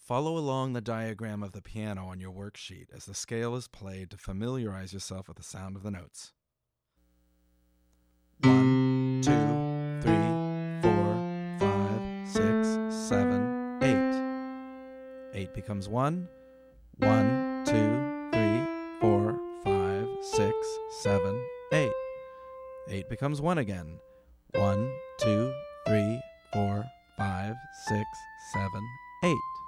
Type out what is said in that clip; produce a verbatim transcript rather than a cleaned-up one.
Follow along the diagram of the piano on your worksheet as the scale is played to familiarize yourself with the sound of the notes. One, two, three, four, five, six, seven, eight. Eight becomes one. One, two, three, four, five, six, seven, eight. Eight becomes one again. One, two, three, four, five, six, seven, eight.